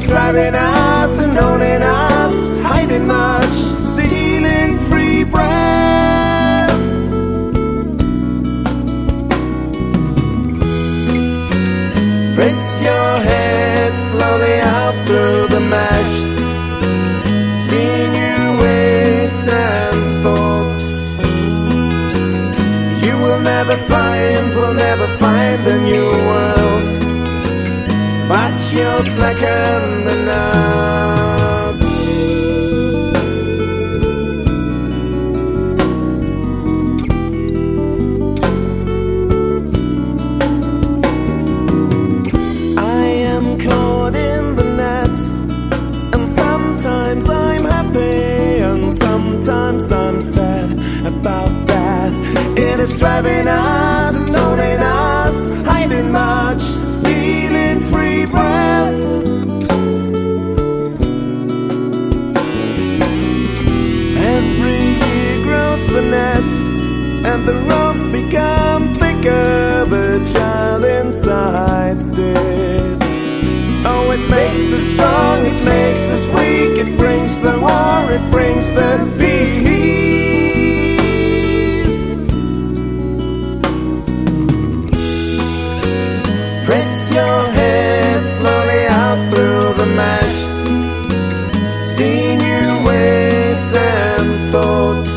is driving us and owning us, hiding much, stealing free breath. Press your head slowly out through the mesh, see new ways and thoughts. You will never find a new world, but you'll slacken the nuts. I am caught in the net, and sometimes I'm happy and sometimes I'm sad about that. It is driving us and owning us, hiding much, stealing free breath. Every year grows the net, and the ropes become thicker. The child inside's dead. Oh, it makes us strong, it makes us weak, it brings the war, it brings the peace. Press your head slowly out through the mesh, see new ways and thoughts.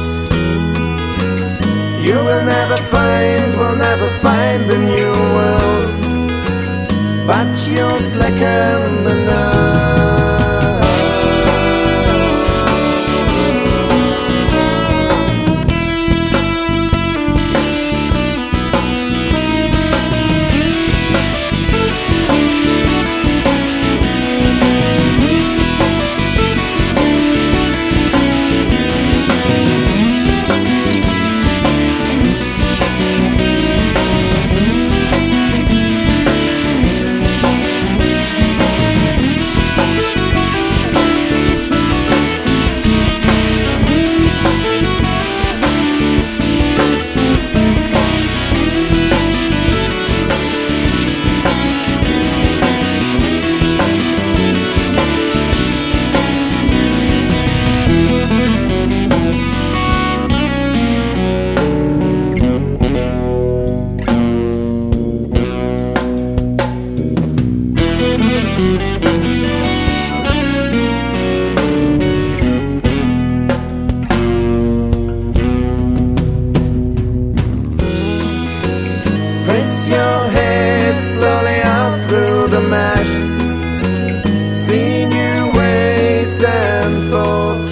You will never find a new world, but you'll slacken the nuts. Press your head slowly out through the mesh, see new ways and thoughts.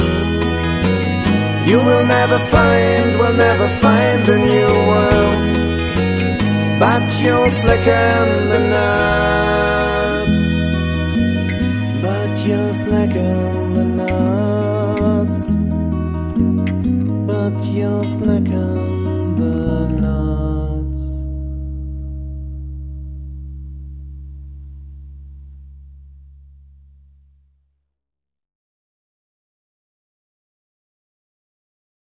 You will never find a new world, but you'll slacken the nuts. But you'll slacken the nuts. But you'll slacken the nuts.